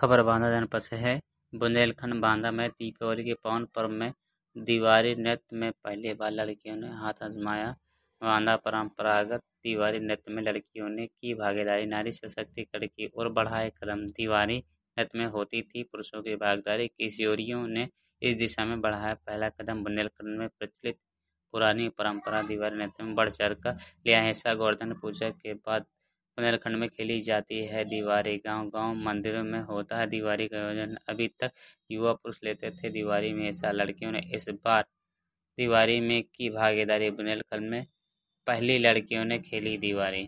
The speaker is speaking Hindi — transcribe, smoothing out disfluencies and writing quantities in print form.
खबर बांदा जनपद से है। बुंदेलखंड बांदा में दीपावली के पावन पर्व में दीवारी नृत्य में पहली बार लड़कियों ने हाथ आजमाया। बांदा परंपरागत दीवारी नृत्य में लड़कियों ने की भागीदारी, नारी सशक्तिकरण की ओर बढ़ाए कदम। दीवारी नृत्य में होती थी पुरुषों की भागीदारी, किशोरियों ने इस दिशा में बढ़ाया पहला कदम। बुंदेलखंड में प्रचलित पुरानी परंपरा दीवारी नृत्य में बढ़ चढ़ कर लिया हिस्सा। गोवर्धन पूजा के बाद बुंदेलखंड में खेली जाती है दीवारी। गांव-गांव मंदिरों में होता है दीवारी का आयोजन। अभी तक युवा पुरुष लेते थे दीवारी में हिस्सा, लड़कियों ने इस बार दीवारी में की भागीदारी। बुंदेलखंड में पहली लड़कियों ने खेली दीवारी।